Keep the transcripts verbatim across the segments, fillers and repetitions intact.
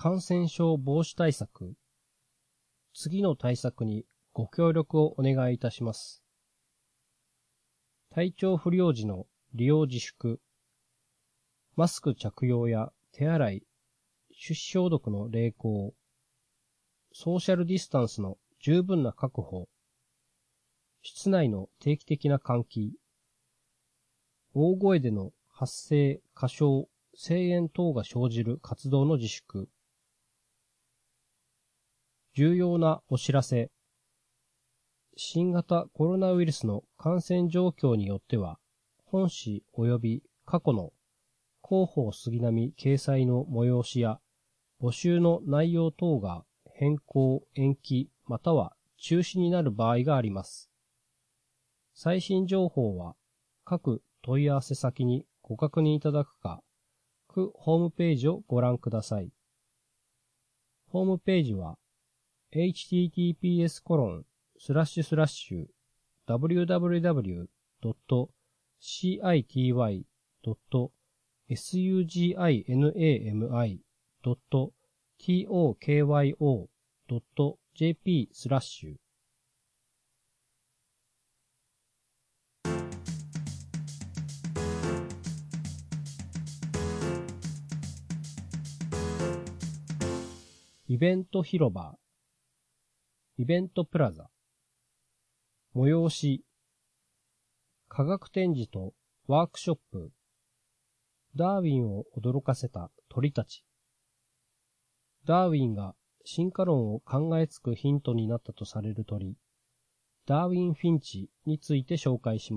感染症防止対策。次の対策にご協力をお願いいたします。体調不良時の利用自粛。マスク着用や手洗い、手指消毒の励行。ソーシャルディスタンスの十分な確保。室内の定期的な換気。大声での発声、歌唱、声援等が生じる活動の自粛。重要なお知らせ。新型コロナウイルスの感染状況によっては、本誌及び過去の広報杉並掲載の催しや募集の内容等が変更、延期、または中止になる場合があります。最新情報は各問い合わせ先にご確認いただくか、区ホームページをご覧ください。ホームページは エイチティーティーピーエスコロンスラッシュスラッシュダブリューダブリューダブリュードットシーアイティーワイドットエスユージーアイエヌエーエムアイドットトーキョドットジェーピースラッシュイベント広場、イベントプラザ、催し、科学展示とワークショップ、ダーウィンを驚かせた鳥たち。ダーウィンが進化論を考えつくヒントになったとされる鳥、ダーウィンフィンチについて紹介します。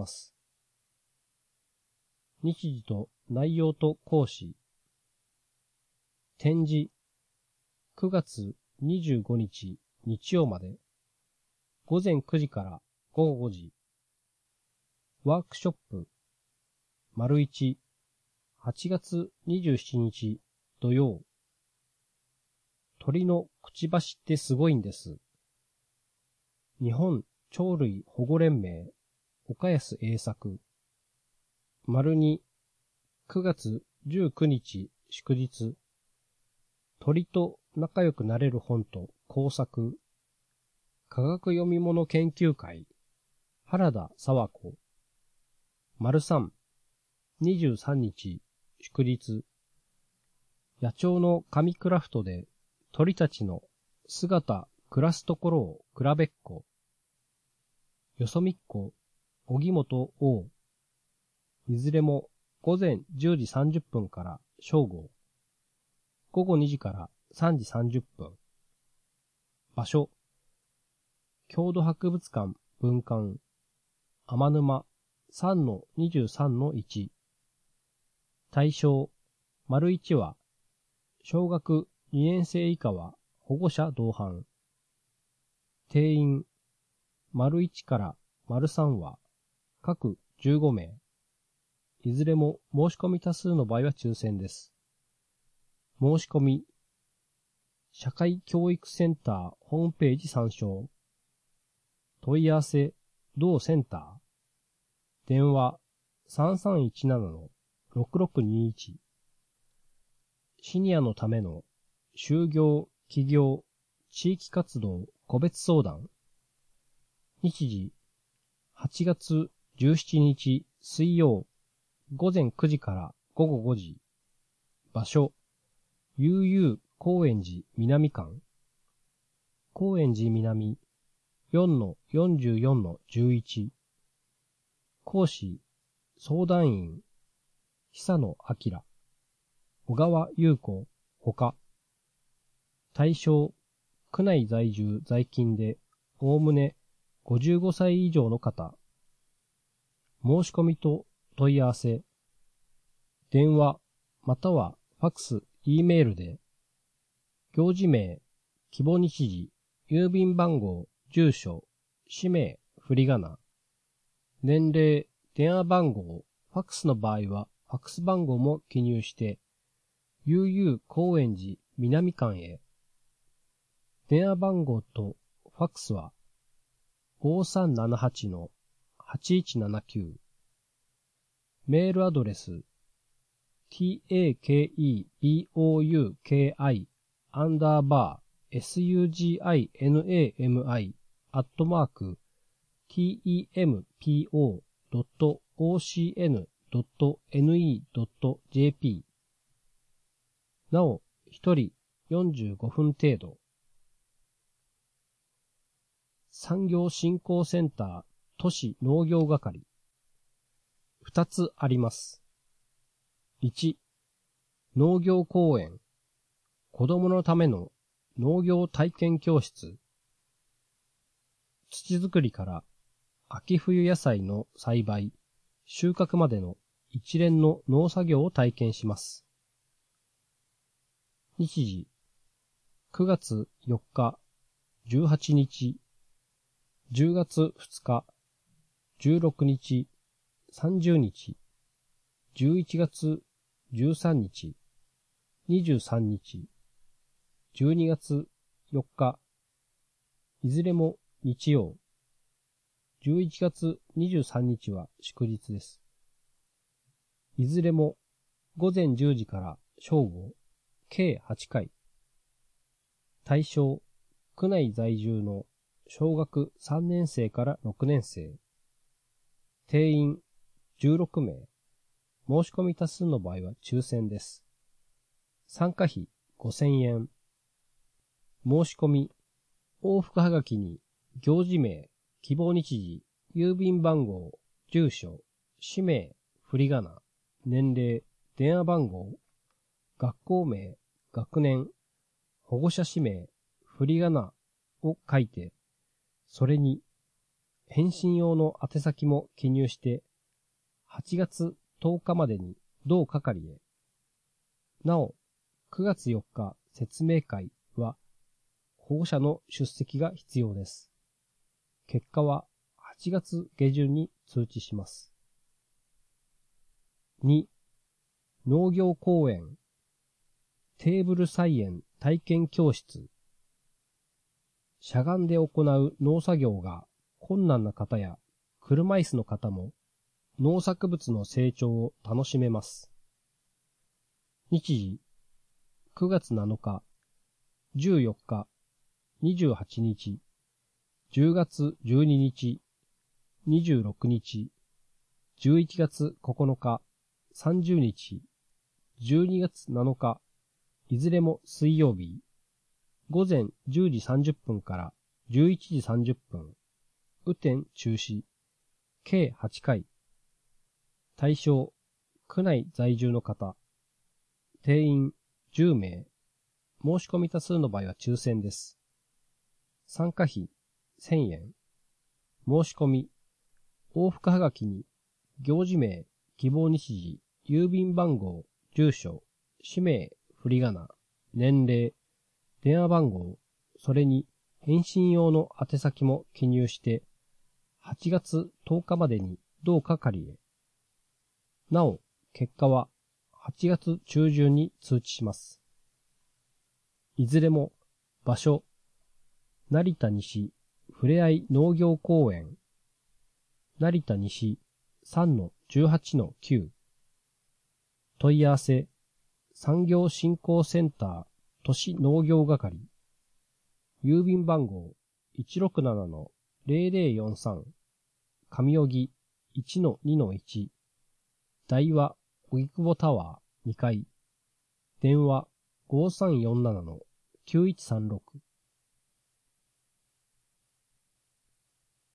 日時と内容と講師。展示、くがつにじゅうごにち日曜まで、ごぜんくじからごごごじ。ワークショップ、丸一、はちがつにじゅうしちにち土曜。鳥のくちばしってすごいんです。日本鳥類保護連盟、岡安栄作。丸二、くがつじゅうくにち祝日。鳥と仲良くなれる本と工作。科学読み物研究会。原田佐和子。丸三、にじゅうさんにち祝日。野鳥の紙クラフトで鳥たちの姿、暮らすところを比べっこ。よそみっこ、荻本王。いずれもごぜんじゅうじさんじゅっぷんから正午。ごごにじからさんじさんじゅっぷん。場所、郷土博物館分館、天沼 さんのにじゅうさんのいち。対象、丸いちは、小学にねんせい以下は保護者同伴。定員、丸いちから丸さんは、各じゅうごめい。いずれも申し込み多数の場合は抽選です。申し込み、社会教育センターホームページ参照。問い合わせ、同センター。電話、さんさんいちななのろくろくにいち。シニアのための就業、起業、地域活動、個別相談。日時、はちがつじゅうしちにち水曜、ごぜんくじからごごごじ。場所、悠々高円寺南館。高円寺南 よんのよんじゅうよんのじゅういち。講師、相談員、久野明。小川優子、ほか。対象、区内在住在勤で、おおむねごじゅうごさい以上の方。申し込みと問い合わせ。電話、またはファックス、E メールで、行事名、希望日時、郵便番号、住所、氏名、振り仮名。年齢、電話番号、ファックスの場合は、ファックス番号も記入して、悠々高円寺南館へ。電話番号とファックスは、ごさんななはちのはちいちななきゅう。メールアドレス、タケボウキアンダーバー sugimami アットマーク tempo.ocn.ne.jp なお、一人よんじゅうごふん程度。産業振興センター都市農業係。二つあります。いち、農業公園。子供のための農業体験教室。土作りから秋冬野菜の栽培、収穫までの一連の農作業を体験します。日時、くがつよっか、じゅうはちにち、じゅうがつふつか、じゅうろくにち、さんじゅうにち、じゅういちがつじゅうさんにち、にじゅうさんにち、じゅうにがつよっか、いずれも日曜、じゅういちがつにじゅうさんにちは祝日です。いずれもごぜんじゅうじから正午、計はちかい。対象、区内在住の小学さんねんせいからろくねんせい。定員じゅうろくめい。申し込み多数の場合は抽選です。参加費ごせんえん。申し込み、往復はがきに行事名、希望日時、郵便番号、住所、氏名、振り仮名、年齢、電話番号、学校名、学年、保護者氏名、振り仮名を書いて、それに返信用の宛先も記入して、はちがつとおかまでに同係へ。なお、くがつよっか説明会は保護者の出席が必要です。結果ははちがつげじゅんに通知します。に、農業公園、テーブル菜園体験教室。しゃがんで行う農作業が困難な方や車椅子の方も農作物の成長を楽しめます。日時、くがつなのか、じゅうよっか、にじゅうはちにち、じゅうがつじゅうににち、にじゅうろくにち、じゅういちがつここのか、さんじゅうにち、じゅうにがつなのか、いずれも水曜日、ごぜんじゅうじさんじゅっぷんからじゅういちじさんじゅっぷん、雨天中止、計はちかい。対象、区内在住の方。定員じゅうめい。申し込み多数の場合は抽選です。参加費せんえん。申し込み、往復はがきに、行事名、希望日時、郵便番号、住所、氏名、振り仮名、年齢、電話番号、それに返信用の宛先も記入して、はちがつとおかまでに同係へ。なお、結果ははちがつちゅうじゅんに通知します。いずれも場所、成田西ふれあい農業公園、成田西 さんのじゅうはちのきゅう。問い合わせ、産業振興センター都市農業係。郵便番号 いちろくななのぜろぜろよんさん。上荻 いちのにのいち。大和荻窪タワーにかい。電話 ごさんよんななのきゅういちさんろく。